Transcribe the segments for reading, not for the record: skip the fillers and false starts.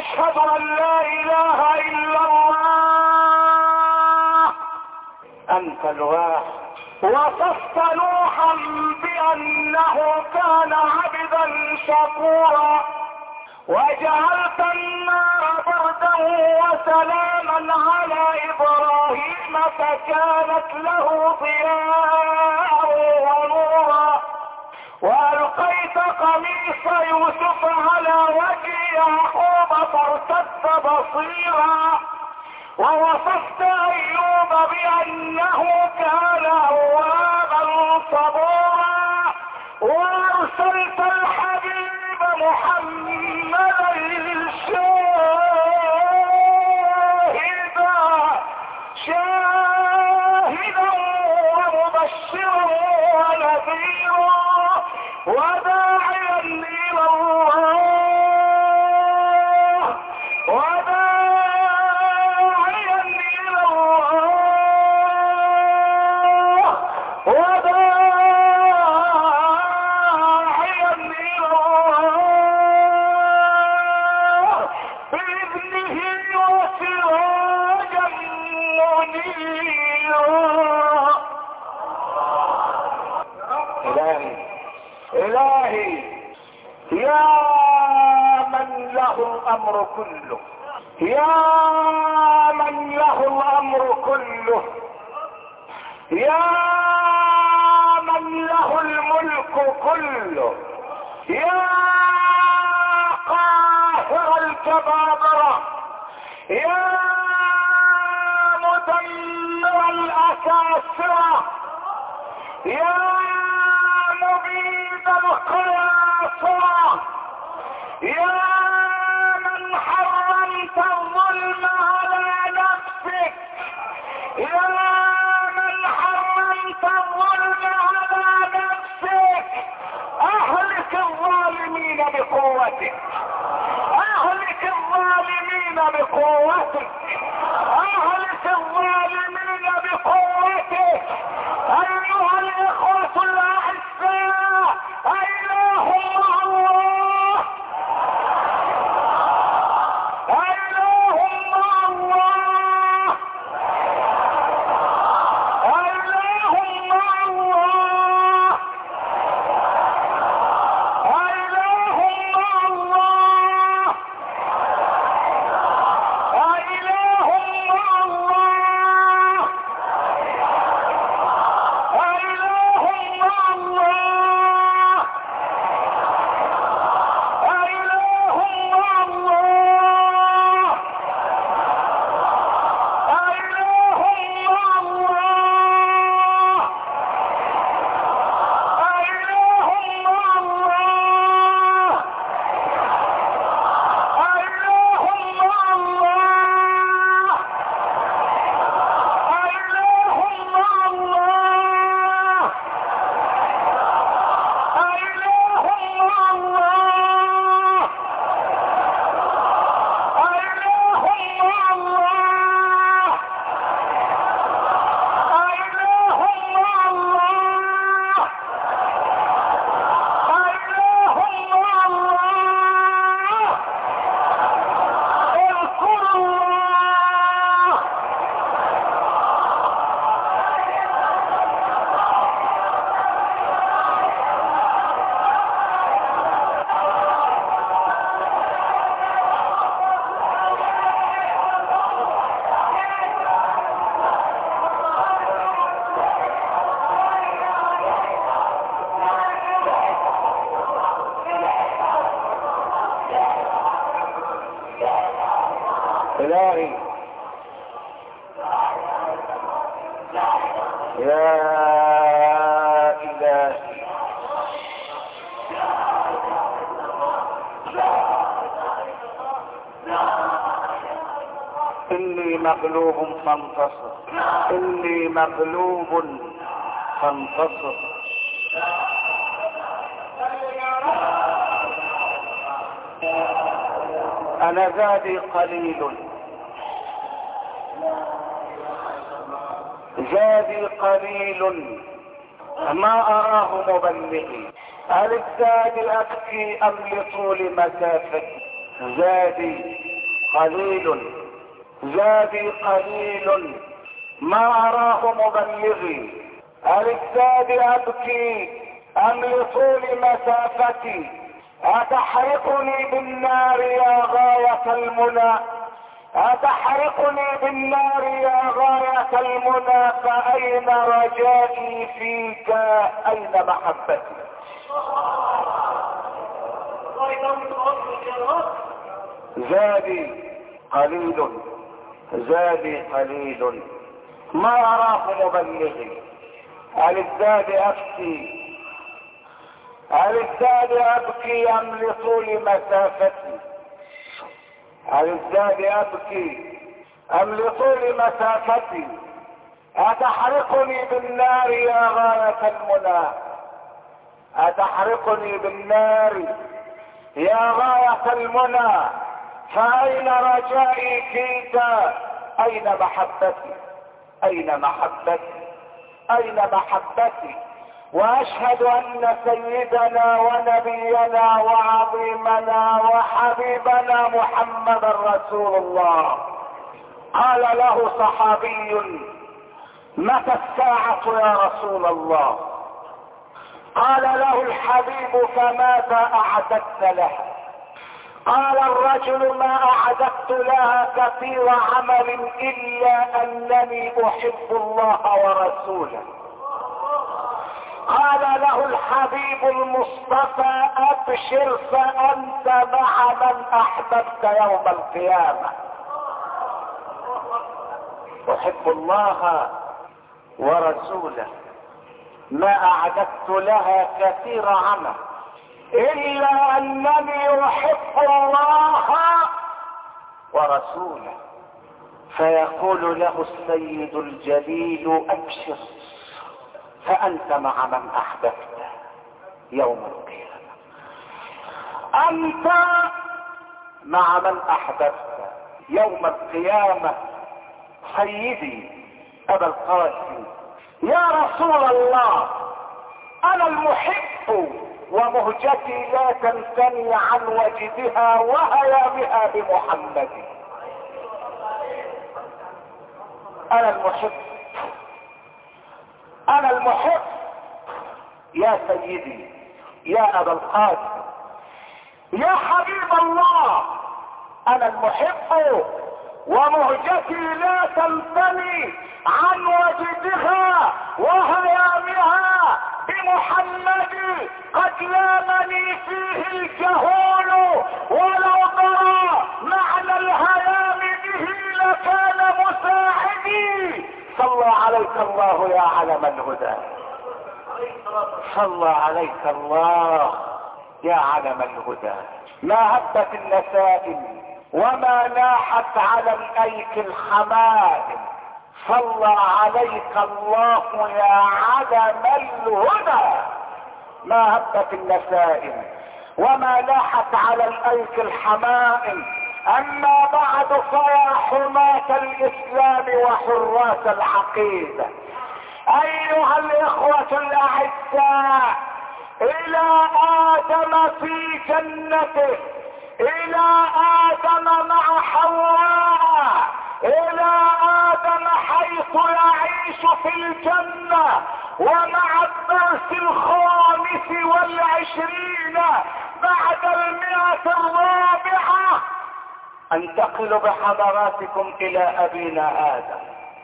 واشهد ان لا اله الا الله انت الواحد. وصفت نوحا بانه كان عبدا شكورا، وجعلت النار بردا وسلاما على ابراهيم فكانت له ضياء ونورا، والقيت قميص يوسف على وجه يعقوب فارتد بصيرا، ووصفت ايوب بانه كان اوابا صبورا، وارسلت الحبيب محمدا شاهدا ومبشرا ونذيرا وداعيا الى الله وداعيا الى الله وداعيا الى الله باذنه وسراجا منيرا. الهي يا من له الامر كله، يا من له الامر كله، يا من له الملك كله، يا قاهر الجبابرة، يا مدمر الاكاسرة، يا مبيد القياصرة، يا من حرمت الظلم على نفسك، يا من حرمت الظلم على نفسك، اهلك الظالمين بقوتك، اهلك الظالمين بقوتك، اهلك الظالمين بقوتك. ايها الاخوة الاعزاء، اله مع الله، اله مع الله، اله مع الله، اله مع الله، اله مع الله، اله مع الله، اله مع الله، اله مع الله، اله مع الله، اله مع الله، اله مع الله، اله مع الله، اله مع الله، اله مع الله، اله مع الله. اذكر الله. إلهي يا إلهي إني مغلوب فانتصر، إني مغلوب فانتصر. أنا زادي قليل، زادي قليل ما أراه مبلغي، هل الزاد أبكي أم لطول مسافتي؟ زادي قليل، زادي قليل ما أراه مبلغي. أللزاد أبكي أم لطول مسافتي؟ أتحرقني بالنار يا غاية المنى؟ أتحرقني بالنار يا غاية المنى؟ فأين رجائي فيك؟ أين محبتي؟ زادي قليل، زادي قليل ما أراه مبلغي. أللزاد أبكي، أللزاد أبكي أم لطول مسافتي؟ أللزاد أبكي أم لطول مسافتي؟ أتحرقني بالنار يا غاية المنى؟ أتحرقني بالنار يا غاية المنى؟ فأين رجائي فيك؟ أين محبتي؟ أين محبتي؟ أين محبتي؟ وأشهد أن سيدنا ونبينا وعظيمنا وحبيبنا محمد رسول الله. قال له صحابي: متى الساعة يا رسول الله؟ قال له الحبيب: فماذا أعددت لها؟ قال الرجل: ما أعددت لها كثير عمل إلا أنني أحب الله ورسوله. قال له الحبيب المصطفى: أبشر فأنت مع من أحببت يوم القيامة. أحب الله ورسوله، ما أعددت لها كثير عمل إلا أنني أحب الله ورسوله. فيقول له السيد الجليل: أبشر فأنت مع من أحببت يوم القيامة. أنت مع من أحببت يوم القيامة. سيدي أبا القاسم: يا رسول الله، أنا المحب ومهجتي لا تنثني عن وجدها وهيامها بمحمد. أنا المحب، أنا المحب يا سيدي يا أبا القاسم يا حبيب الله. أنا المحب ومهجتي لا تنثني عن وجدها وهيامها بمحمد. قد لامني فيه الجهول، ولو ضرى معنى الهيام به لكان مساعدي. صلى عليك الله يا علم الهدى، صلى عليك الله يا علم الهدى. ما هبت النسائم وما ناحت على الايك الحمائم. صلى عليك الله يا علم الهدى. ما هبت النسائم وما لاحت على الايك الحمائم. اما بعد فيا حماة الاسلام وحراس العقيدة، ايها الاخوة الاعزاء، الى ادم في جنته، الى ادم مع حواء، الى ادم حيث يعيش في الجنة، ومع الدرس 25 بعد 100 انتقل بحضراتكم الى ابينا ادم.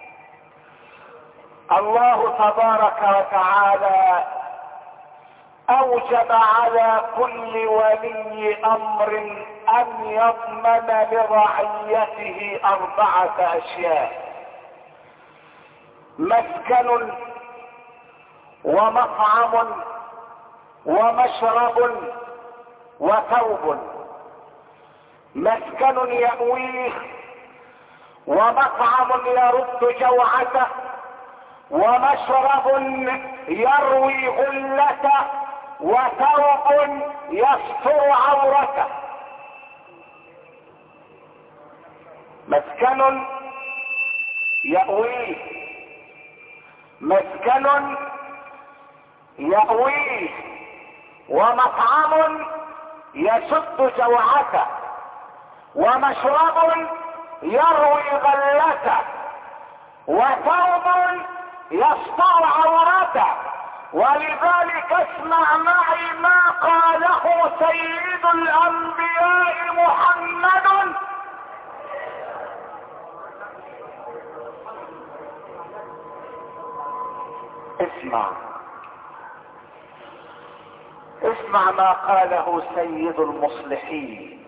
الله تبارك وتعالى اوجب على كل ولي امر ان يضمن لرعيته 4 اشياء: مسكن ومطعم ومشرب وثوب. مسكن يأويه، ومطعم يرد جوعته، ومشرب يروي غلته، وثوب يستر عورته. مسكن يأويه، مسكن يأويه، ومطعم يسد جوعته، ومشرب يروي غلته، وثوب يستر عورته. ولذلك اسمع معي ما قاله سيد الانبياء محمد اسمع ما قاله سيد المصلحين.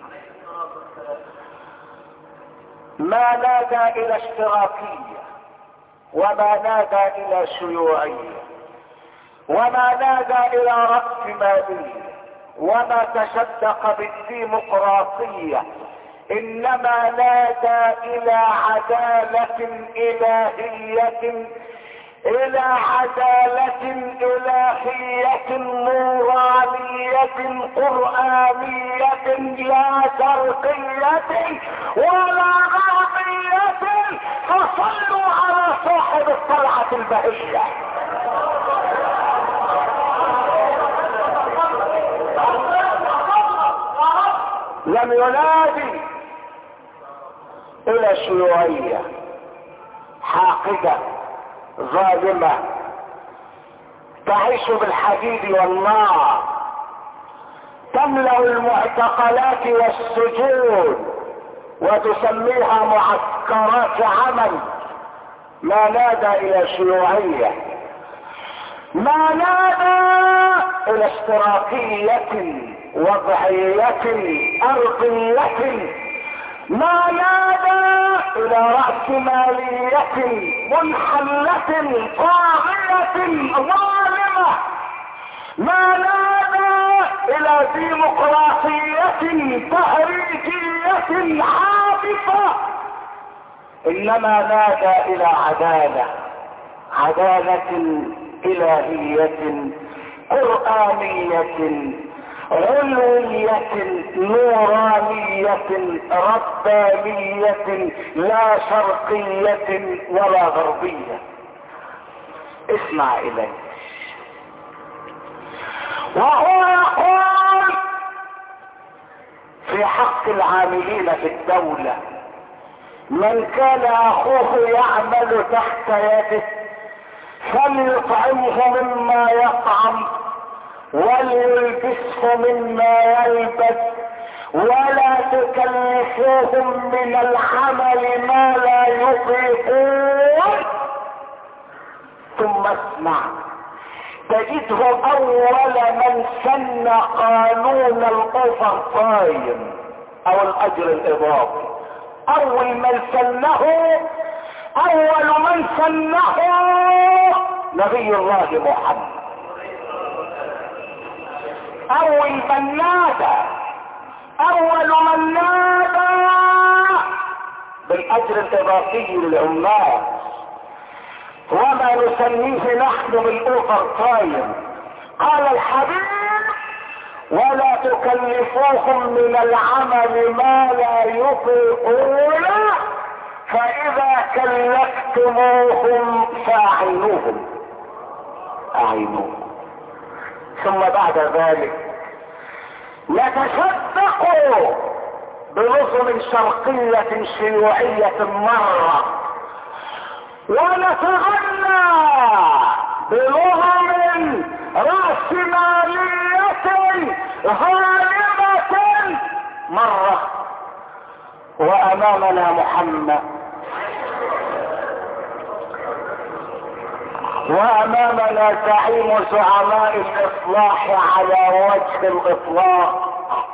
ما نادى الى اشتراكية، وما نادى الى شيوعية، وما نادى الى رأسمالية، وما تشدق بالديمقراطية، انما نادى الى عدالة الهية، الى عدالة الهية نورانية قرآنية، لا شرقية ولا غربية. فصلوا على صاحب الطلعة البهية. لم ينادي الى شيوعية حاقدة ظالمة تعيش بالحديد والنار، تملأ المعتقلات والسجون وتسميها معسكرات عمل. ما نادى الى شيوعية، ما نادى الى اشتراكية وضعية ارضية، ما نادى الى رأسمالية منحلة طاغية ظالمة، ما نادى الى ديمقراطية تهريجية عاطفة، انما نادى الى عدالة الهية قرآنية علوية نورانية ربانية لا شرقية ولا غربية. اسمع الي. وهو يقول في حق العاملين في الدولة: من كان اخوه يعمل تحت يده فليطعمه مما يطعم وليلبسه مما يلبس، ولا تكلفوهم من العمل ما لا يطيقون. ثم اسمع، تجده اول من سن قانون الاوفر تايم او الاجر الاضافي. اول من سنه نبي الله محمد. اول من نادى بالاجر الاضافي للعمال، وما نسميه نحن بالاوفر تايم. قال الحبيب: ولا تكلفوهم من العمل ما لا يطيقون، فاذا كلفتموهم فاعينوهم. ثم بعد ذلك نتصدق بنظم شرقية شيوعية مرة، ونتغنى بنظم رأسمالية ظالمة مرة، وامامنا محمد، وامامنا زعيم زعماء الاصلاح على وجه الاطلاق،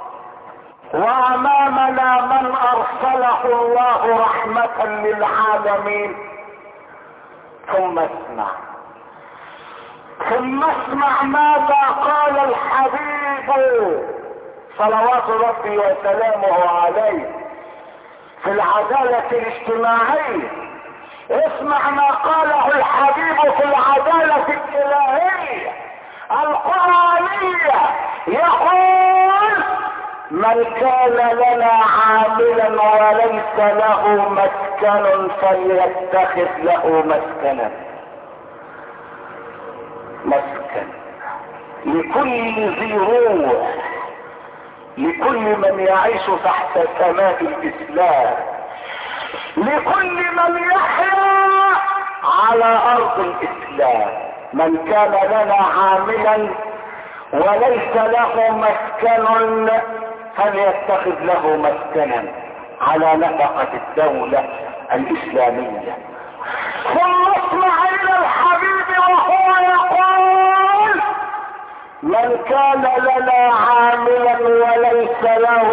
وامامنا من ارسله الله رحمة للعالمين. ثم اسمع ماذا قال الحبيب صلوات ربي وسلامه عليه في العدالة الاجتماعية. اسمع ما قاله الحبيب في العدالة الإلهية القرآنية. يقول: من كان لنا عاملا وليس له مسكن فليتخذ له مسكن لكل ذي روح لكل من يعيش تحت سماء الاسلام، لكل من يحيا على ارض الاسلام. من كان لنا عاملا وليس له مسكن فليتخذ له مسكنا على نفقة الدولة الاسلامية. ثم اسمع الى الحبيب وهو يقول: من كان لنا عاملا وليس له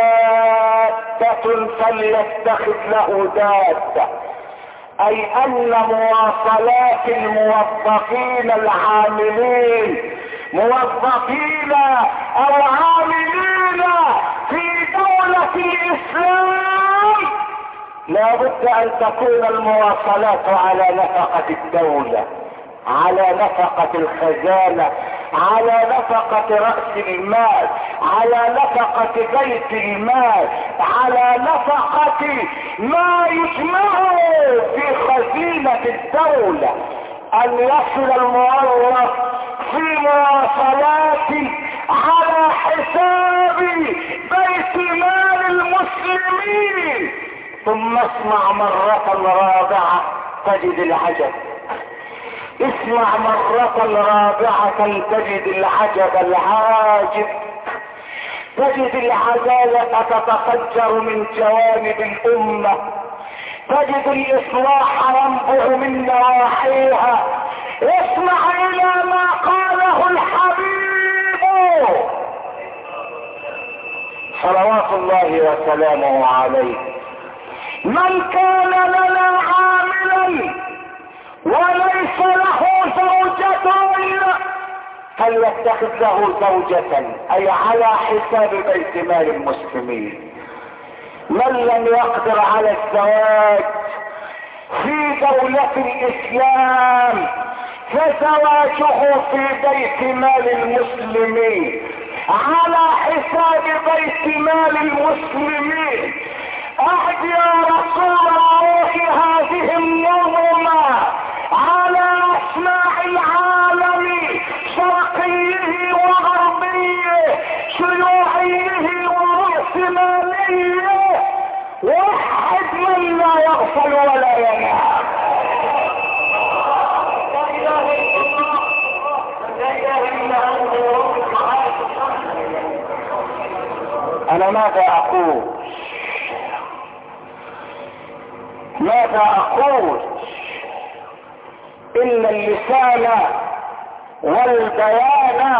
دابة فليتخذ له دابة، اي ان مواصلات الموظفين العاملين، موظفين او عاملين في دولة الاسلام، لا بد ان تكون المواصلات على نفقة الدولة، على نفقة الخزانة، على نفقة رأس المال، على نفقة بيت المال، على نفقة ما يجمعه في خزينة الدولة. ان يصل الموظف في مواصلات على حساب بيت مال المسلمين. ثم اسمع مرة رابعة تجد العجب، اسمع مرة رابعة تجد العجب العاجب، تجد العدالة تتفجر من جوانب الأمة، تجد الإصلاح ينبع من نواحيها. اسمع إلى ما قاله الحبيب صلوات الله وسلامه عليه: من كان لنا عاملا وليس له زوجة فليتخذ له زوجة، اي على حساب بيت مال المسلمين. من لم يقدر على الزواج في دولة الاسلام فزواجه في بيت مال المسلمين على حساب بيت مال المسلمين. اعد يا رسول الله هذه النظمة على اسماع العالم، شرقيه وغربيه، شيوعيه ورأسماليه، وحد من لا يغفل ولا ينام. لا اله الا الله، لا اله الا انت. انا ماذا اقول؟ ماذا اقول؟ ان اللسان والبيان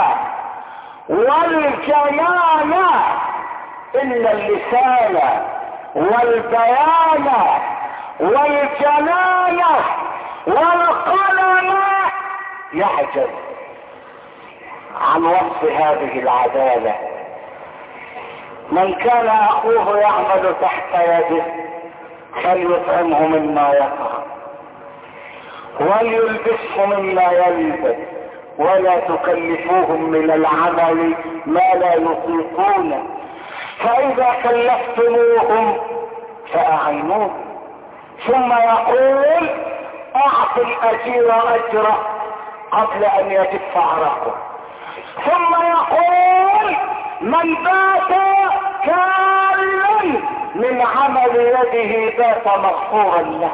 والجنان، ان اللسان والبيان والجنان والقلم يعجز عن وصف هذه العدالة. من كان اخوه يعمل تحت يده فليطعمه مما يطعم وليلبسه مما يلبس، ولا تكلفوهم من العمل ما لا يطيقون، فاذا كلفتموهم فاعينوهم. ثم يقول: اعط الاجير اجره قبل ان يجف عرقه. ثم يقول: من بات كالا من عمل يده بات مغفورا له.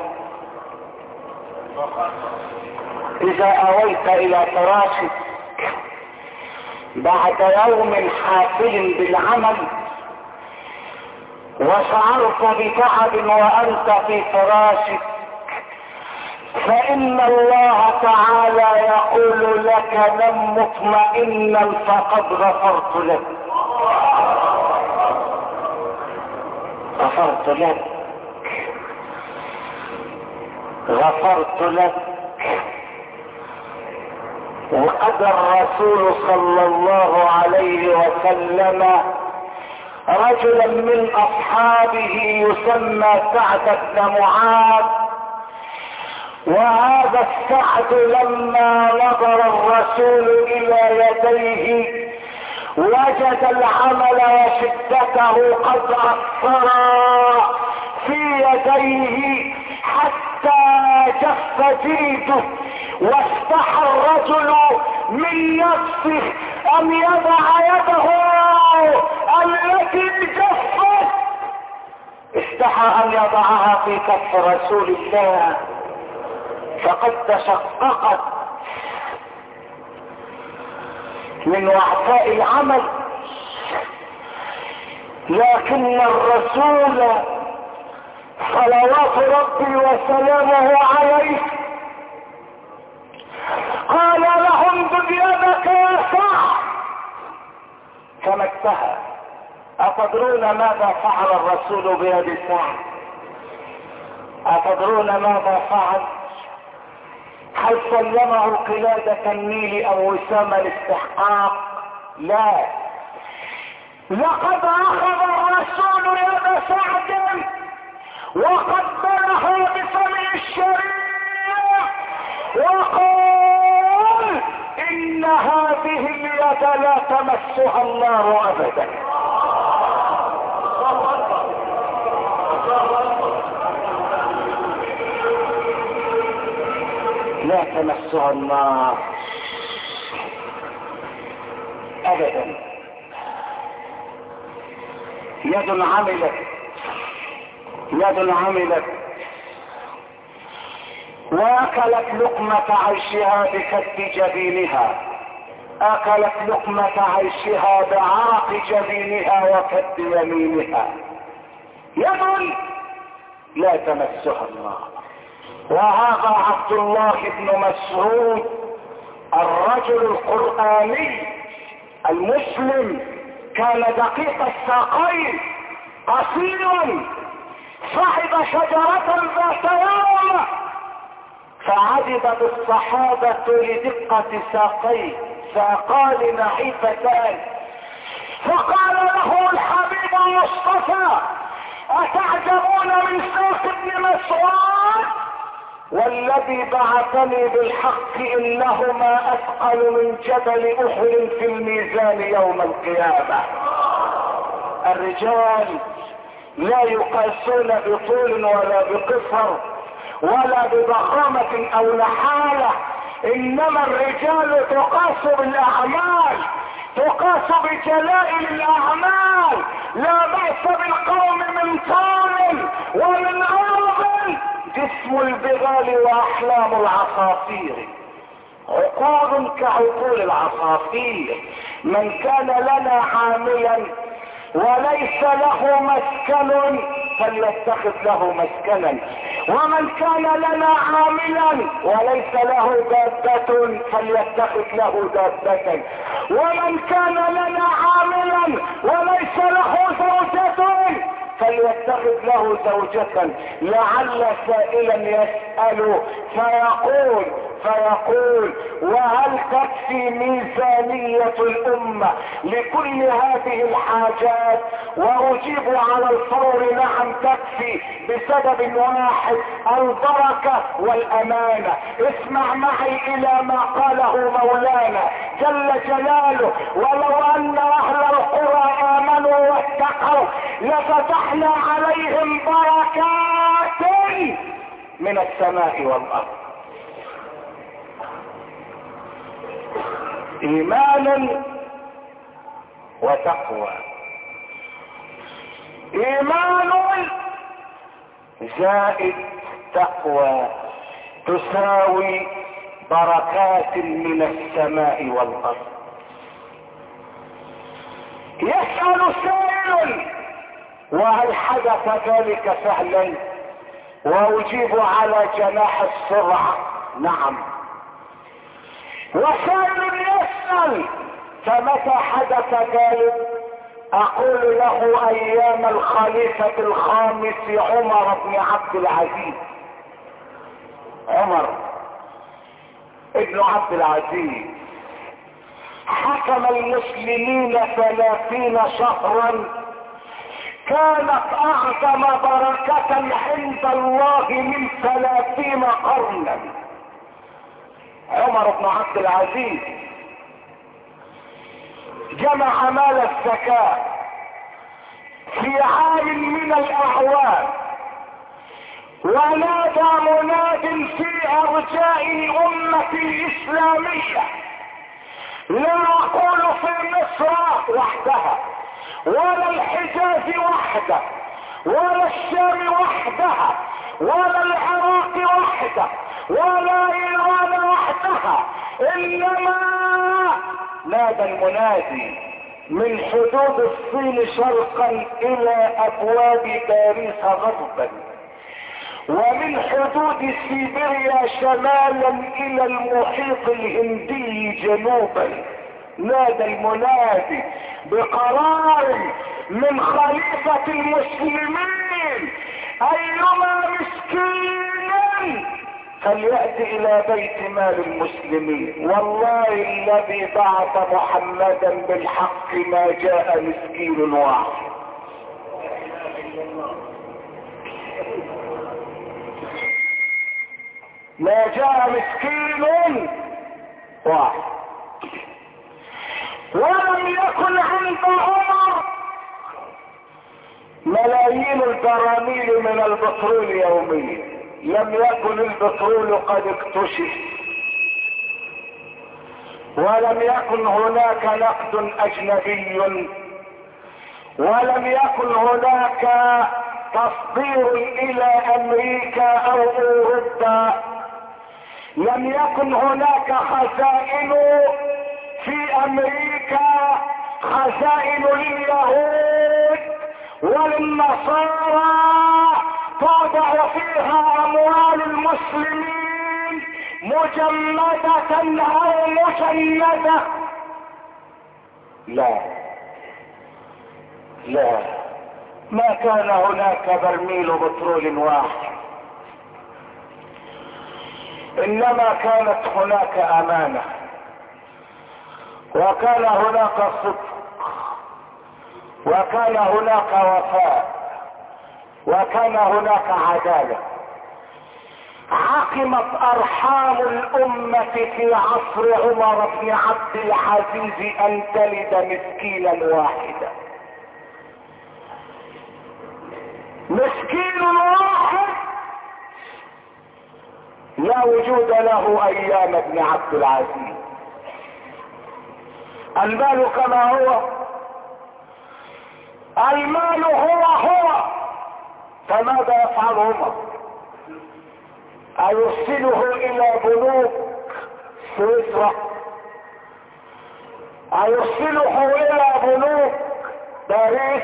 اذا اويت الى فراشك بعد يوم حافل بالعمل وشعرت بتعب وانت في فراشك، فان الله تعالى يقول لك: نم مطمئنا فقد غفرت لك، غفرت لك، غفرت لك. وقد الرسول صلى الله عليه وسلم رجلا من اصحابه يسمى سعد بن معاذ، وهذا السعد لما نظر الرسول الى يديه وجد العمل وشدته قد اثرا في يديه حتى جف جلده، واستحى الرجل من نفسه ان يضع يده التي جفت استحى ان يضعها في كف رسول الله فقد تشققت من وعثاء العمل، لكن الرسول صلوات ربي وسلامه عليه قال لهم بيدك يا سعد فمسها. أتدرون ماذا فعل الرسول بيد سعد؟ أتدرون ماذا فعل؟ هل سلمه قلادة النيل او وسام الاستحقاق؟ لا، لقد اخذ الرسول يد سعد وقبله بفمه الشريف وقال ان هذه اليد لا تمسها النار ابدا. لا تمسها النار ابدا. يد عملت، يد عملت واكلت لقمة عيشها بكد جبينها، اكلت لقمة عيشها بعرق جبينها وكد يمينها. يد لا تمسها النار. وهذا عبد الله بن مسعود الرجل القرآني المسلم، كان دقيق الساقين قصير، صعد شجرة ذات يوم فعجبت الصحابة لدقة ساقيه، ساقان نحيفتان، فقال له الحبيب المصطفى أتعجبون من ساق ابن مسعود؟ والذي بعثني بالحق انهما اثقل من جبل احد في الميزان يوم القيامة. الرجال لا يقاسون بطول ولا بقصر ولا بضخامة او نحالة، انما الرجال تقاس بالاعمال، تقاس بجلائل الاعمال. لا بأس بالقوم من طول ومن عرض، جسم البغال واحلام العصافير، عقول كعقول العصافير. من كان لنا عاملا وليس له مسكن فليتخذ له مسكنا، ومن كان لنا عاملا وليس له دابة فليتخذ له دابة، ومن كان لنا عاملا وليس له زوجة فليتخذ له زوجة. لعل سائلا يسأل فيقول وهل تكفي ميزانية الأمة لكل هذه الحاجات؟ وأجيب على الفور نعم تكفي، بسبب واحد، البركة والأمانة. اسمع معي إلى ما قاله مولانا جل جلاله: ولو أن أهل القرى آمنوا واتقوا لفتحنا عليهم بركات من السماء والأرض. ايمان وتقوى، ايمان زائد تقوى تساوي بركات من السماء والارض. يسأل سائل: وهل حدث ذلك فعلا؟ واجيب على جناح السرعة: نعم. وسائل يسأل: فمتى حدث ذلك؟ اقول له: ايام الخليفة الخامس عمر بن عبد العزيز. عمر ابن عبد العزيز حكم المسلمين 30 شهرا، كانت اعظم بركة عند الله من 30 قرنا. عمر بن عبد العزيز جمع مال الزكاة في عام من الاعوام، ونادى مناد في ارجاء الامة الاسلامية، لا اقول في مصر وحدها ولا الحجاز وحده، ولا الشام وحدها، ولا العراق وحده، ولا ايران وحدها، انما نادى المنادي من حدود الصين شرقا الى ابواب باريس غربا، ومن حدود سيبيريا شمالا الى المحيط الهندي جنوبا. نادى المنادي بقرار من خليفة المسلمين: ايما مسكين فليأتي الى بيت مال المسلمين. والله الذي بعث محمدا بالحق ما جاء مسكين واحد. ما جاء مسكين واحد. ولم يكن عند عمر ملايين البراميل من البترول يوميا، لم يكن البترول قد اكتشف، ولم يكن هناك نقد اجنبي، ولم يكن هناك تصدير الى امريكا او اوروبا، لم يكن هناك خزائن في امريكا، خزائن لليهود وللنصارى توضع فيها اموال المسلمين مجمدة او مجندة. لا لا، ما كان هناك برميل بترول واحد، انما كانت هناك امانة، وكان هناك صدق، وكان هناك وفاء، وكان هناك عدالة. عقمت ارحام الامة في عصر عمر بن عبد العزيز ان تلد مسكينا واحدا. مسكين واحد لا وجود له ايام ابن عبد العزيز. المال كما هو، المال هو، فماذا يفعل عمر؟ أيرسله الى بنوك سويسرا؟ أيرسله الى بنوك باريس؟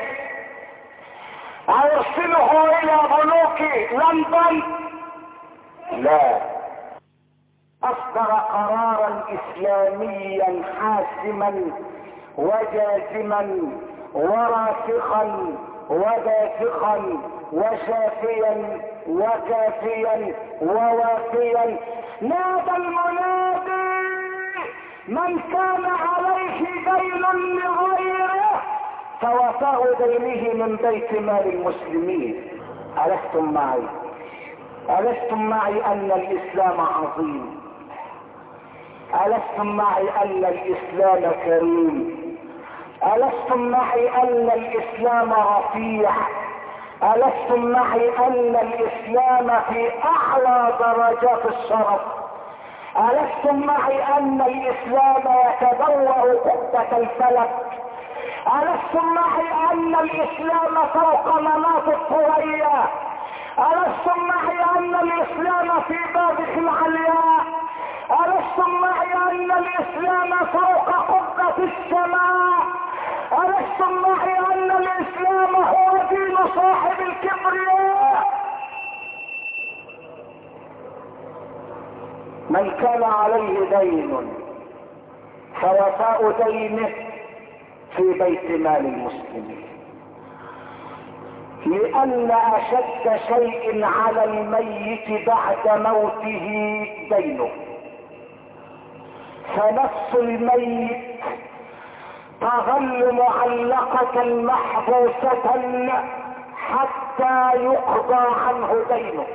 أيرسله الى بنوك لندن؟ لا، اصدر قرارا اسلاميا حاسما وجازما وراسخا ودافقا وشافيا وكافيا ووافيا. نادى المنادي: من كان عليه دين لغيره فوفاء دينه من بيت مال المسلمين. ألستم معي؟ ألستم معي أن الإسلام عظيم؟ ألستم معي أن الإسلام كريم؟ ألستم معي أن الإسلام رفيع؟ ألستم معي أن الإسلام في أعلى درجات الشرف؟ ألستم معي أن الإسلام يتبوأ قبة الفلك؟ ألستم معي أن الإسلام فوق مناط الثريا؟ ألستم معي أن الإسلام في بابخ العلياء؟ ألستم معي أن الإسلام فوق قبة السماء؟ ألستم معي أن الإسلام هو دين صاحب الكبرياء؟ من كان عليه دين فوفاء دينه في بيت مال المسلمين، لأن أشد شيء على الميت بعد موته دينه، فنفس الميت تظل معلقة محبوسة حتى يقضى عنه دينه.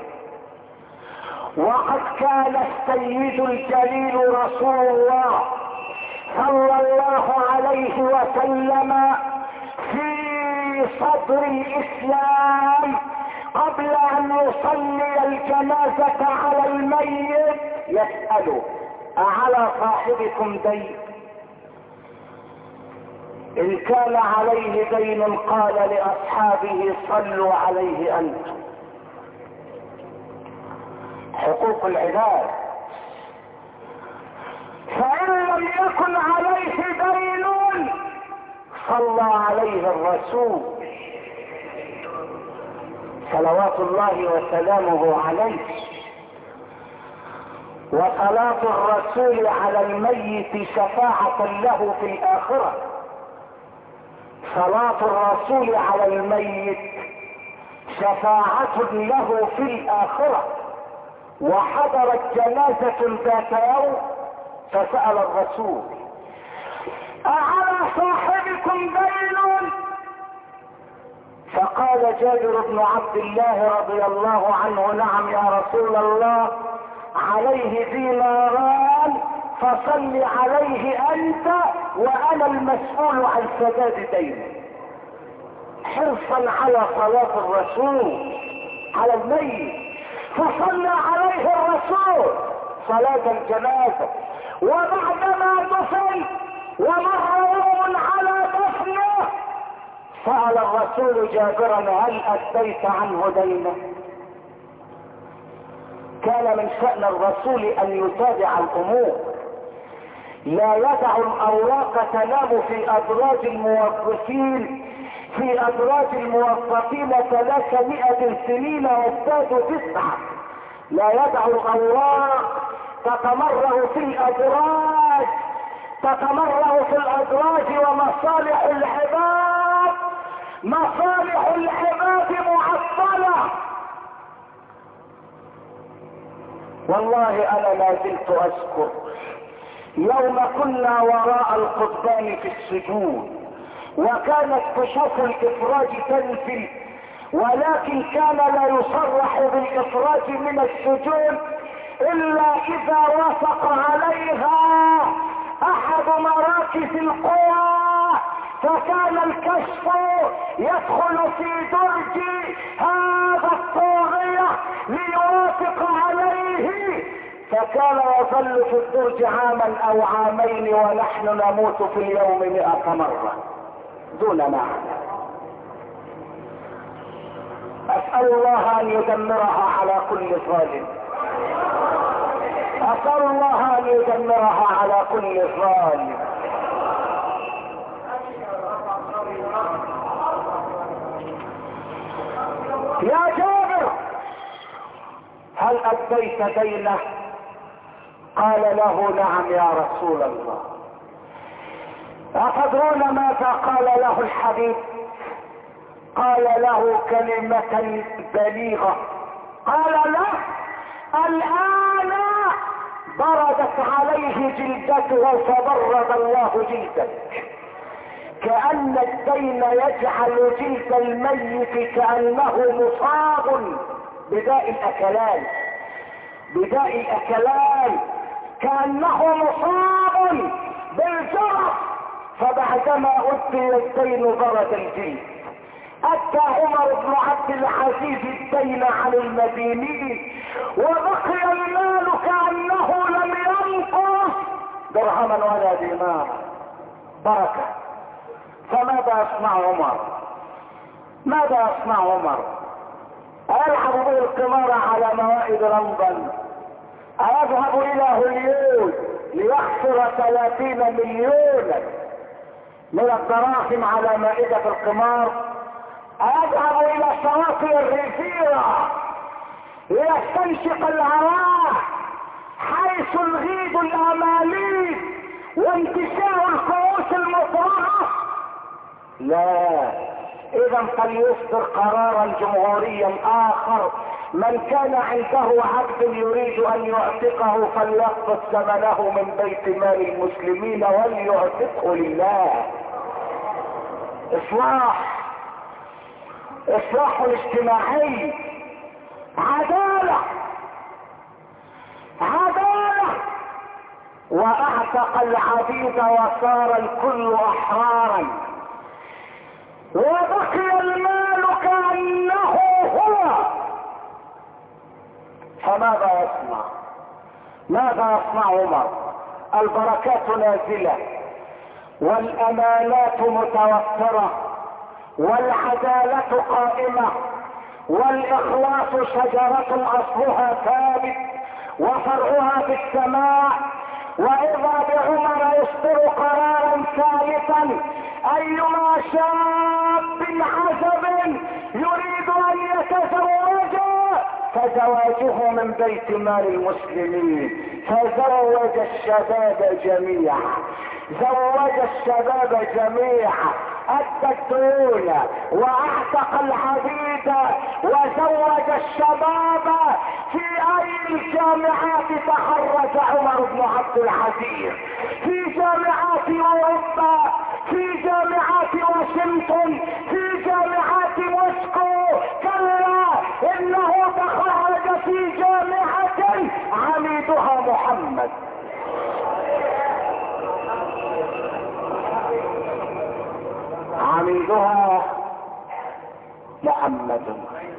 وقد كان السيد الجليل رسول الله صلى الله عليه وسلم في صدر الإسلام قبل أن يصلي الجنازة على الميت يسأله: أعلى صاحبكم دين؟ ان كان عليه دين قال لاصحابه صلوا عليه انتم. حقوق العباد. فان لم يكن عليه دين صلى عليه الرسول صلوات الله وسلامه عليه. وصلاة الرسول على الميت شفاعة له في الآخرة. صلاة الرسول على الميت شفاعة له في الآخرة. وحضرت جنازة ذات يوم فسأل الرسول: أعلى صاحبكم دين؟ فقال جابر بن عبد الله رضي الله عنه: نعم يا رسول الله، عليه ديناران فصل عليه انت وانا المسؤول عن سداد دينه. حرصا على صلاة الرسول على الميت، فصلى عليه الرسول صلاة الجنازة. وبعدما دفن ومر يوم على دفنه سأل الرسول جابرا: هل أديت عنه دينه؟ كان من شأن الرسول ان يتابع الامور، لا يدع الاوراق تنام في ادراج الموظفين، في ادراج الموظفين 300 سنين وازدادوا 9. لا يدع الاوراق تتمرغ في الادراج، تتمرغ في الادراج. ومصالح العباد، مصالح العباد معطلة. والله انا ما زلت اذكر يوم كنا وراء القضبان في السجود، وكانت كشوف الافراج تنزل، ولكن كان لا يصرح بالافراج من السجون الا اذا وافق عليها احد مراكز القوى، فكان الكشف يدخل في درج هذا الطاغية ليوافق عليه، فكان يظل في الدرج عاما او عامين ونحن نموت في اليوم 100 مرة دون معنى. اسأل الله ان يدمرها على كل ظالم، اسأل الله ان يدمرها على كل ظالم. يا جابر هل اديت دينه؟ قال له: نعم يا رسول الله. أتدرون ماذا قال له الحبيب؟ قال له كلمة بليغة، قال له: الآن بردت عليه جلدته فبرد الله جلدك. كأن الدين يجعل جلد الميت كأنه مصاب بداء الأكلان، بداء الأكلان، كأنه مصاب بالجرح. فبعدما أدي الدين برد الجلد. أدى عمر بن عبد العزيز الدين عن المديني وبقي المال كأنه لم ينقص درهما ولا دينار، بركة. فماذا يصنع عمر؟ ماذا يصنع عمر؟ أيلعب به القمار على موائد لندن؟ أيذهب إلى هوليود ليخسر 30 مليونا من الدراهم على مائدة القمار؟ أيذهب إلى شواطئ الريفيرا ليستنشق الهواء حيث الغيد الأماليك وانتشار الكؤوس المفرغة؟ لا. اذا فليصدر قرارا جمهوريا اخر: من كان عنده عبد يريد ان يعتقه فليقبض ثمنه من بيت مال المسلمين وليعتقه لله. اصلاح اجتماعي، عدالة، عدالة. واعتق العبيد وصار الكل احرارا وبقي المال كأنه هو. فماذا يصنع؟ ماذا يصنع عمر؟ البركات نازلة والامانات متوفرة والعدالة قائمة والاخلاص شجرة اصلها ثابت وفرعها في السماء. واذا بعمر يصدر قرارا ثالثا: ايما شاب عزب يريد ان يتزوج فزواجه من بيت مال المسلمين، فزوج الشباب جميعا، زوج الشباب جميعا، ادى الديون واعتق العبيد وزوج الشباب. في اي الجامعات تخرج عمر بن عبد العزيز؟ في جامعات اوروبا، في جامعات واشنطن، في جامعات موسكو. كلا، انه تخرج في جامعة عميدها محمد. عميدها محمد،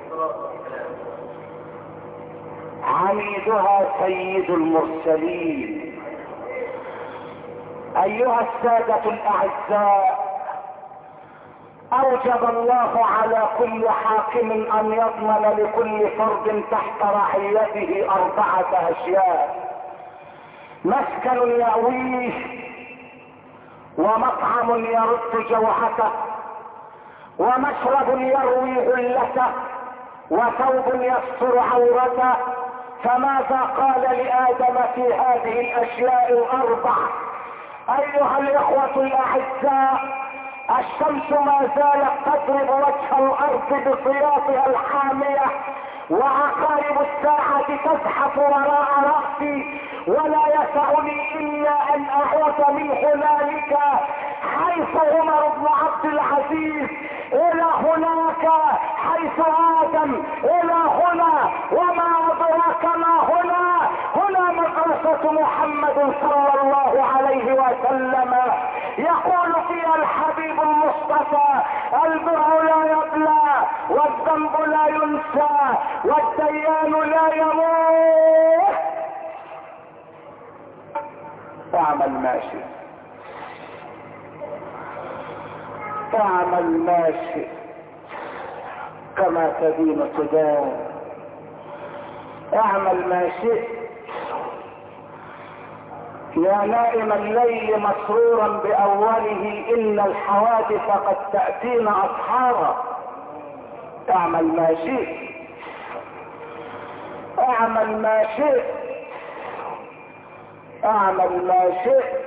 عميدها سيد المرسلين. ايها السادة الاعزاء، اوجب الله على كل حاكم ان يضمن لكل فرد تحت رعيته 4 اشياء: مسكن يأويه، ومطعم يرد جوعته، ومشرب يروي غلته، وثوب يستر عورته. فماذا قال لآدم في هذه الاشياء 4؟ ايها الاخوة الاعزاء، الشمس ما زالت تضرب وجه الارض بصياطها الحامية، وعقارب الساعة تزحف وراء رأسي، ولا يسعني الا ان اعود من هنالك حيث عمر بن عبد العزيز الى هناك حيث ادم الى هنا، وما ادراك ما هنا. هنا مدرسة محمد صلى الله عليه وسلم، يقول فيها الحبيب المصطفى: البر لا يبلى، والذنب لا ينسى، والديان لا يموت. اعمل ماشي، اعمل ماشي، كما تدين تدان. اعمل ما شئت. يا نائم الليل مسرورا باوله، ان الحوادث قد تأتينا اصحابا. اعمل ما شئت، اعمل ما شئت، اعمل ما شئت.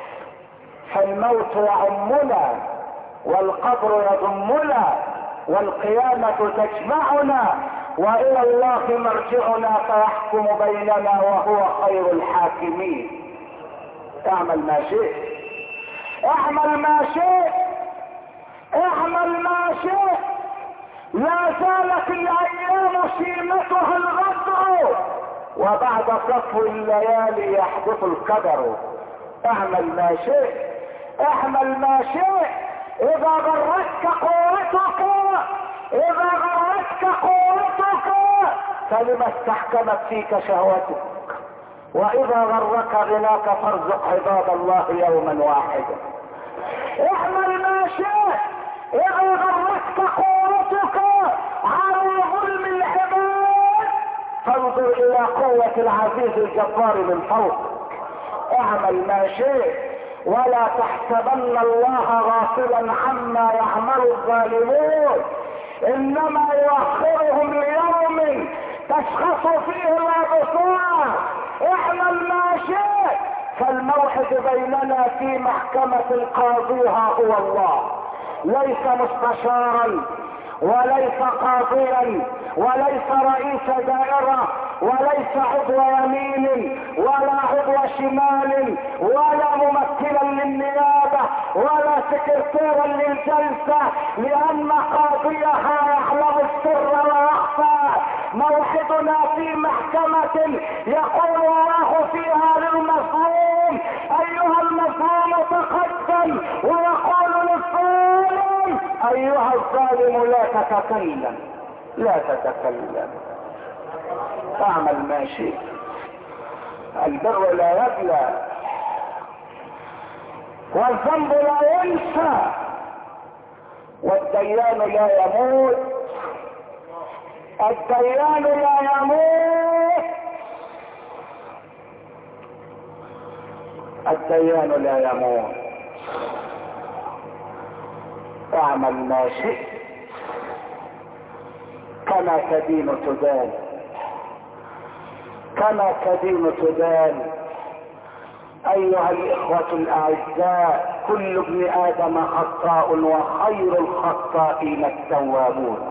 فالموت يعمنا، والقبر يضمنا، والقيامة تجمعنا، والى الله مرجعنا فيحكم بيننا وهو خير الحاكمين. اعمل ما شئت، اعمل ما شئت، اعمل ما شئت. لا زالت الايام شيمتها الغدر، وبعد صفو الليالي يحدث القدر. اعمل ما شئت، اعمل ما شئت. اذا غرتك قوتك، اذا غرتك قوتك فلما استحكمت فيك شهوتك، واذا غرك غناك فارزق عباد الله يوما واحدا. اعمل ما شئت. اذا غرتك قوتك على ظلم العباد فانظر الى قوة العزيز الجبار من فوقك. اعمل ما شئت، ولا تحسبن الله غافلا عما يعمل الظالمون، انما يؤخرهم ليوم تشخص فيه الابصار. اعمل ما شئت. فالموعد بيننا في محكمة قاضيها هو الله، ليس مستشارا وليس قاضيا وليس رئيس دائرة وليس عضو يمين ولا عضو شمال ولا ممثلا للنيابة ولا سكرتيرا للجلسة، لان قاضيها يعلم السر ويخفى. موعدنا في محكمة يقول الله فيها للمظلوم: ايها المظلوم تقدم، ويقول للظالم: ايها الظالم لا تتكلم، لا تتكلم. اعمل ما شئت. البر لا يبلى، والذنب لا ينسى، والديان لا يموت، الديان لا يموت، الديان لا يموت. اعمل ما شئت كما تدين تدان، كما تدين تدان. ايها الاخوة الاعزاء، كل ابن ادم خطاء وخير الخطائين التوابون.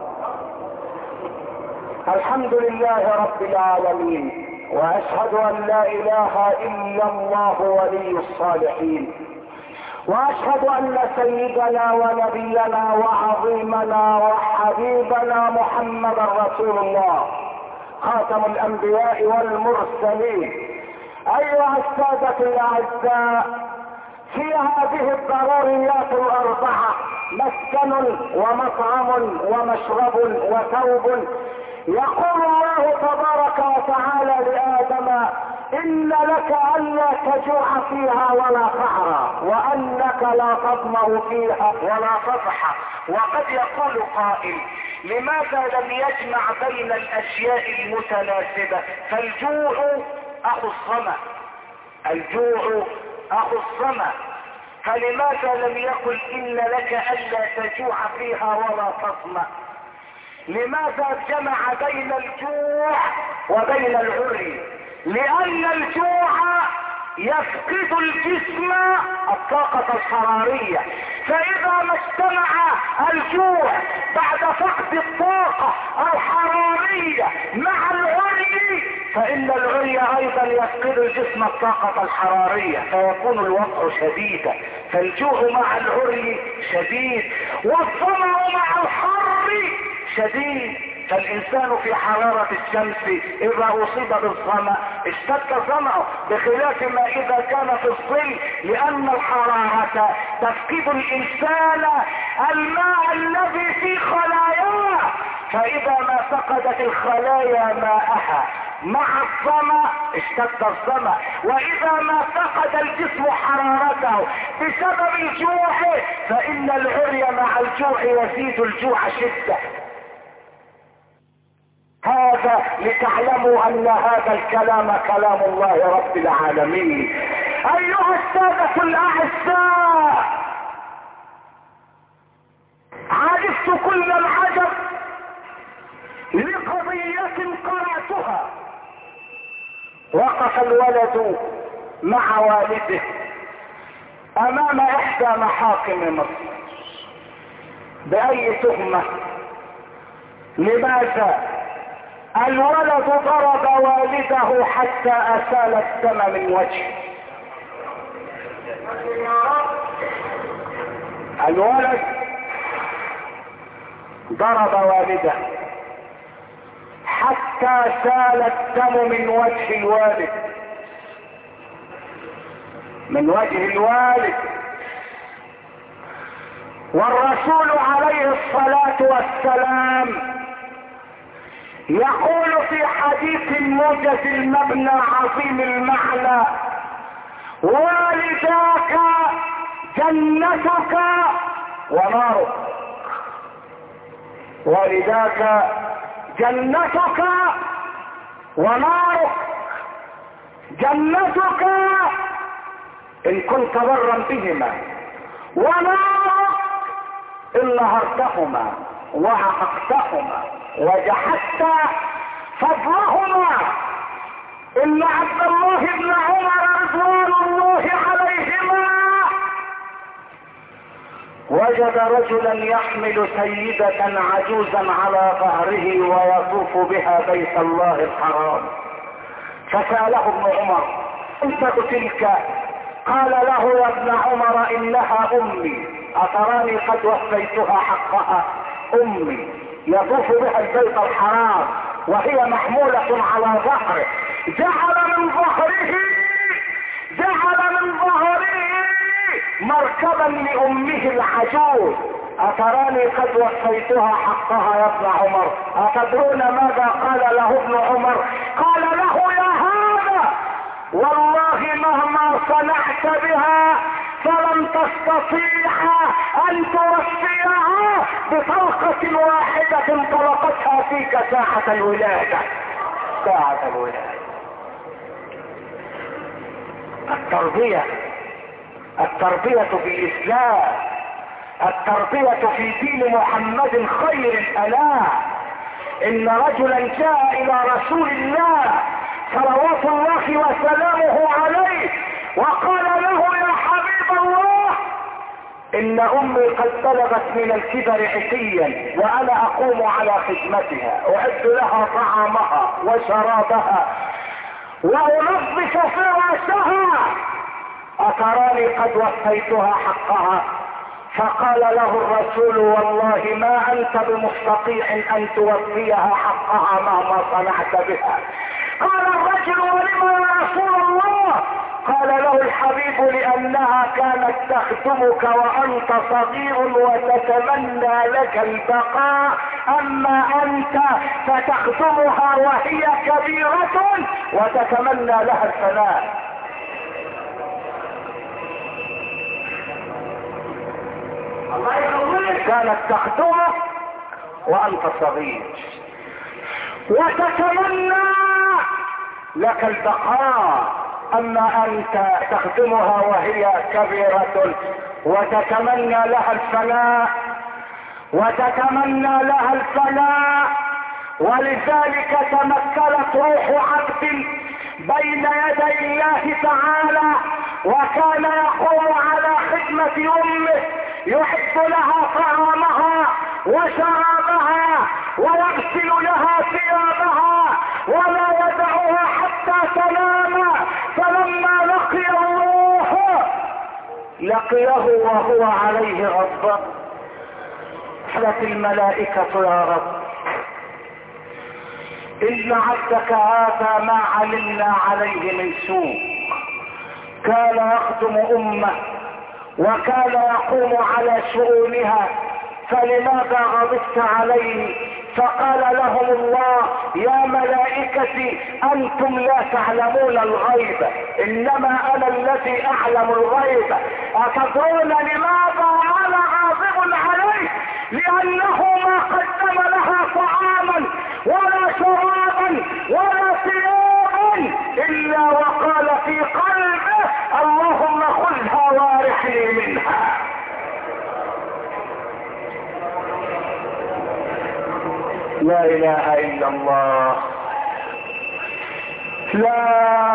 الحمد لله رب العالمين، واشهد ان لا اله الا الله ولي الصالحين، واشهد ان سيدنا ونبينا وعظيمنا وحبيبنا محمد رسول الله خاتم الانبياء والمرسلين. ايها السادة الاعزاء، في هذه الضروريات الاربعة مسكن ومطعم ومشرب وثوب، يقول الله تبارك وتعالى لآدم: إن لك ألا تجوع فيها ولا تعرى، وأنك لا تظمأ فيها ولا تضحى. وقد يقول قائل: لماذا لم يجمع بين الأشياء المتناسبة؟ فالجوع أخو الظمأ، الجوع أخو الظمأ، فلماذا لم يقل إن لك ألا تجوع فيها ولا تظمأ؟ لماذا جمع بين الجوع وبين العري؟ لأن الجوع يفقد الجسم الطاقة الحرارية، فإذا ما اجتمع الجوع بعد فقد الطاقة الحرارية مع العري، فإن العري أيضا يفقد الجسم الطاقة الحرارية، فيكون الوضع شديدا. فالجوع مع العري شديد، والظمأ مع الحر شديد. فالانسان في حرارة الشمس اذا اصيب بالظمأ اشتد ظمأه، بخلاف ما اذا كان في الظل، لان الحرارة تفقد الانسان الماء الذي في خلاياه، فاذا ما فقدت الخلايا ماءها مع الظمأ اشتد الظمأ، واذا ما فقد الجسم حرارته بسبب الجوع فان العري مع الجوع يزيد الجوع شدة. هذا لتعلموا ان هذا الكلام كلام الله رب العالمين. ايها السادة الاعزاء، عرفت كل العجب لقضية قرأتها. وقف الولد مع والده امام احدى محاكم مصر. باي تهمة؟ لماذا؟ الولد ضرب والده حتى اسال الدم من وجهه. الولد ضرب والده حتى سال الدم من وجه الوالد، من وجه الوالد. والرسول عليه الصلاة والسلام يقول في حديث موجز المبنى عظيم المعنى: والداك جنتك ونارك، والداك جنتك ونارك. جنتك ان كنت برا بهما، ونارك ان نهرتهما وعققتهما وجحدت فضلهما. ان عبد الله بن عمر رضوان الله عليهما وجد رجلا يحمل سيدة عجوزا على ظهره ويطوف بها بيت الله الحرام، فسأله ابن عمر: انت تلك؟ قال له: يا ابن عمر انها امي، اتراني قد وفيتها حقها. امي يطوف بها البيت الحرام وهي محمولة على ظهره. جعل من ظهره مركبا لامه العجوز. اتراني قد وفيتها حقها يا ابن عمر. اتدرون ماذا قال له ابن عمر؟ قال له: يا هذا والله مهما صنعت بها فلم تستطيع ان توفيها بطلقة واحدة طلقتها فيك ساعة الولادة. ساعة الولادة. التربية في الاسلام، التربية في دين محمد خير الانام. ان رجلا جاء الى رسول الله صلوات الله وسلامه عليه وقال له: يا حبيب الله، ان امي قد بلغت من الكبر عتيا وانا اقوم على خدمتها، اعد لها طعامها وشرابها وانظف فراشها، اتراني قد وفيتها حقها؟ فقال له الرسول: والله ما انت بمستطيع ان توفيها حقها مهما صنعت بها. قال الرجل: ولم يا رسول الله؟ قال له الحبيب: لانها كانت تخدمك وانت صغير وتتمنى لك البقاء، اما انت فتخدمها وهي كبيرة وتتمنى لها الفناء. كانت تخدمك وانت صغير وتتمنى لك البقاء، اما انت تخدمها وهي كبيرة وتتمنى لها الفناء، وتتمنى لها الفناء. ولذلك تمثلت روح عبد بين يدي الله تعالى، وكان يقوم على خدمة امه، يحب لها طعامها وشرابها ويغسل لها ثيابها ولا يدعها حتى تنام. فلما لقي الله لقيه وهو عليه غضبان. قالت الملائكة: يا رب، إن عبدك هذا ما علمنا عليه من سوء، كان يخدم أمه وكان يقوم على شؤونها، فلماذا غضبت عليه؟ فقال لهم الله: يا ملائكتي، انتم لا تعلمون الغيب، انما انا الذي اعلم الغيب. اتدرون لماذا انا غاضب عليه؟ لانه ما قدم لها طعاما ولا شرابا ولا ثيابا الا وقال في قلبه: اللهم خذها وارحني منها. لا اله الا الله، لا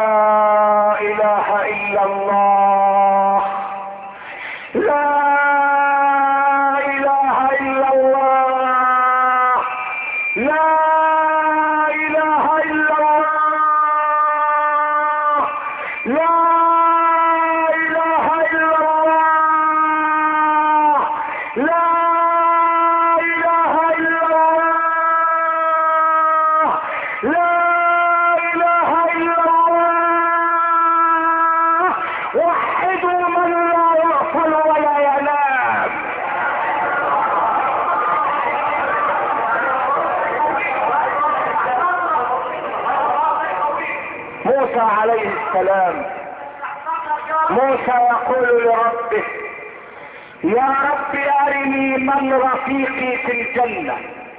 اله الا الله، لا اله الا الله، لا اله الا الله، لا اله الا الله، لا اله الا الله، لا اله الا الله. وحدوا من لا يغفل ولا ينام. موسى عليه السلام، موسى يقول لربه: يا رب ارني من رفيقي في الجنة.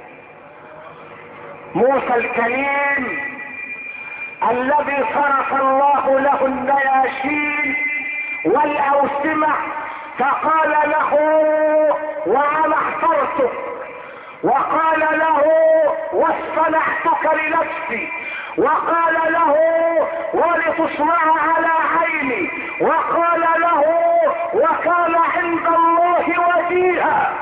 موسى الكريم الذي صرف الله له النياشين والاوسمة، فقال له: وانا اخترتك، وقال له: واصطنعتك لنفسي، وقال له: ولتصنع على عيني، وقال له: وكان عند الله وجيها.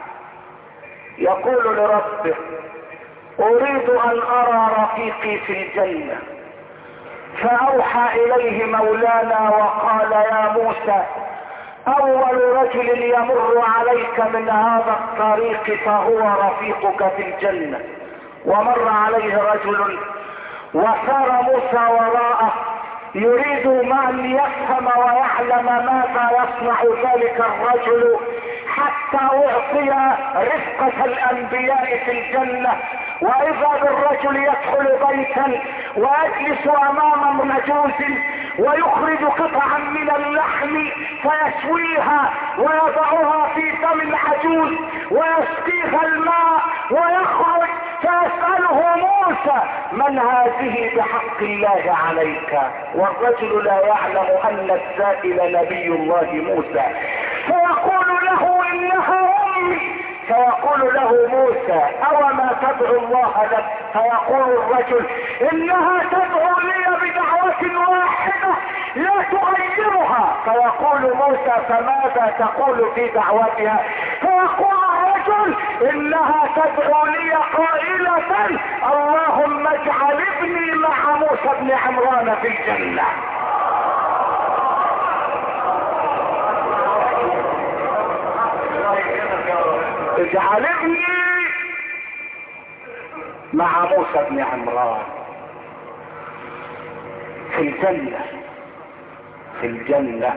يقول لربه: اريد ان ارى رفيقي في الجنة. فاوحى اليه مولانا وقال: يا موسى، اول رجل يمر عليك من هذا الطريق فهو رفيقك في الجنة. ومر عليه رجل وسار موسى وراءه يريد ان يفهم ويعلم ماذا يصنع ذلك الرجل، حتى اعطي رفقة الانبياء في الجنة. واذا بالرجل يدخل بيتا ويجلس امام عجوز ويخرج قطعا من اللحم فيشويها ويضعها في فم العجوز ويسقيها الماء ويخرج فيسأله موسى من هذه بحق الله عليك؟ والرجل لا يعلم ان السائل نبي الله موسى، فيقول له انها امي. فيقول له موسى اوما تدعو الله لك؟ فيقول الرجل انها تدعو لي بدعوة واحدة لا تغيرها. فيقول موسى فماذا تقول في دعوتها؟ فيقول الرجل انها تدعو لي قائلة اللهم اجعل ابني مع موسى بن عمران في الجنة. اجعل ابني مع موسى بن عمران في الجنة، في الجنة.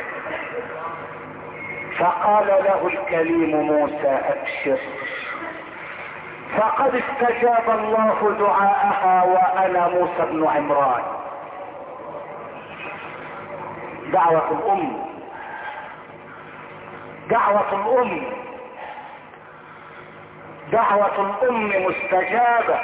فقال له الكليم موسى ابشر، فقد استجاب الله دعاءها وانا موسى بن عمران. دعوة الام، دعوة الام، دعوة الام مستجابة.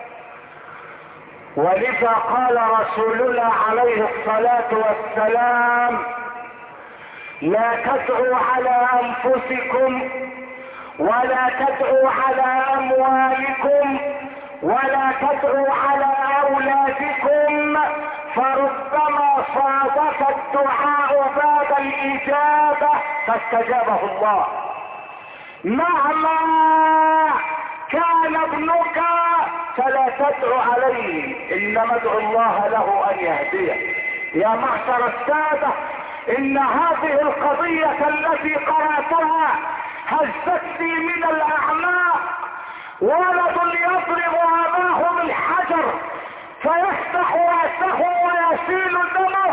ولذا قال رسولنا عليه الصلاة والسلام لا تدعوا على انفسكم ولا تدعوا على اموالكم ولا تدعوا على اولادكم، فربما صادف الدعاء باب الاجابة فاستجابه الله. مهما كان ابنك فلا تدعو عليه، انما ادعو الله له ان يهديه. يا معشر السادة، ان هذه القضية التي قرأتها هزتني من الاعناق. ولد يضرب اباه بالحجر فيفتح راسه ويسيل دمه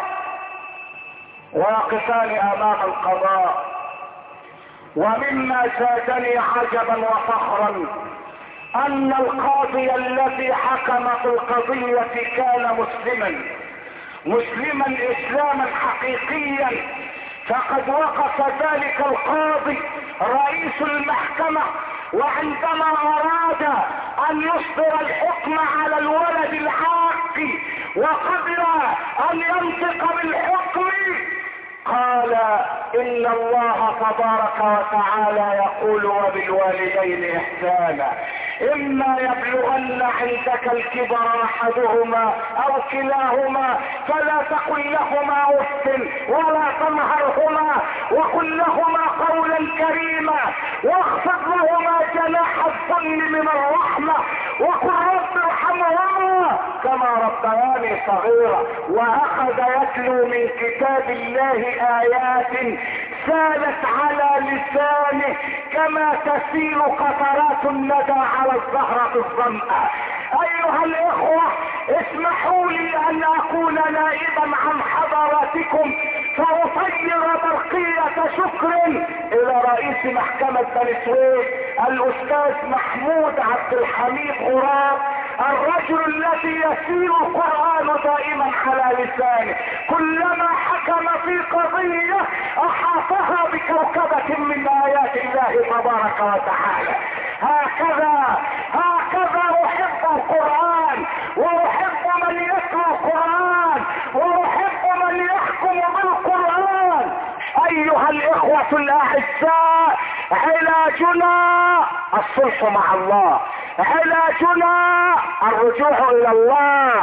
ويقفان امام القضاء. ومما زادني عجبا وفخرا ان القاضي الذي حكم في القضية كان مسلما اسلاما حقيقيا. فقد وقف ذلك القاضي رئيس المحكمة، وعندما اراد ان يصدر الحكم على الولد العاق وقبل ان ينطق بالحكم قال ان الله تبارك وتعالى يقول وبالوالدين احسانا اما يبلغن عندك الكبر احدهما او كلاهما فلا تقل لهما اف ولا تنهرهما وقل لهما قولا كريما واخفض لهما جناح الذل من الرحمة وقل رب ارحمهما كما ربياني صغيرا. واخذ يتلو من كتاب الله ايات سالت على لسانه كما تسيل قطرات الندى على الزهرة الظمأ. ايها الاخوة، اسمحوا لي ان اكون نائبا عن حضراتكم فاطير برقية شكر الى رئيس محكمة بني سويف الاستاذ محمود عبد الحميد غراب، الرجل الذي يسير القرآن دائما على لسانه. كلما حكم في قضية احاطها بكوكبة من ايات الله تبارك وتعالى. هكذا احب القرآن واحب من يتلو القرآن واحب من يحكم بالقرآن. ايها الاخوة الاعزاء، علاجنا الصلح مع الله، علاجنا الرجوع الى الله،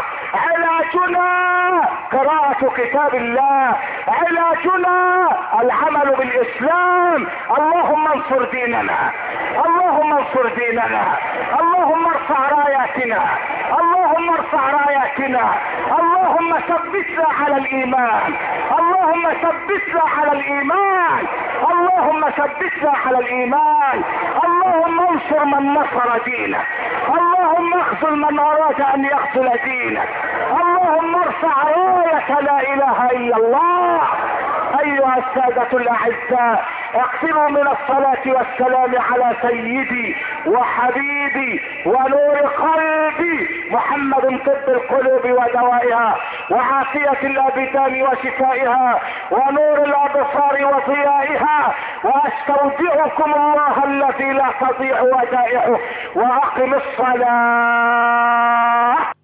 علاجنا قراءة كتاب الله، علاجنا العمل بالاسلام. اللهم انصر ديننا، اللهم انصر ديننا، اللهم ارفع راياتنا، اللهم ارفع راياتنا، اللهم ثبتنا على الايمان، اللهم ثبتنا على الايمان، اللهم ثبتنا على الايمان. اللهم انصر من نصر دينك، اللهم اخذل من اراد ان يخذل دينك، اللهم ارفع راية لا اله الا الله. ايها السادة الاعزاء، اقسموا من الصلاة والسلام على سيدي وحبيبي ونور قلبي محمد، طب القلوب ودوائها وعافية الابدان وشفائها ونور الابصار وضيائها، واستودعكم الله الذي لا تضيع ودائعه، واقم الصلاة.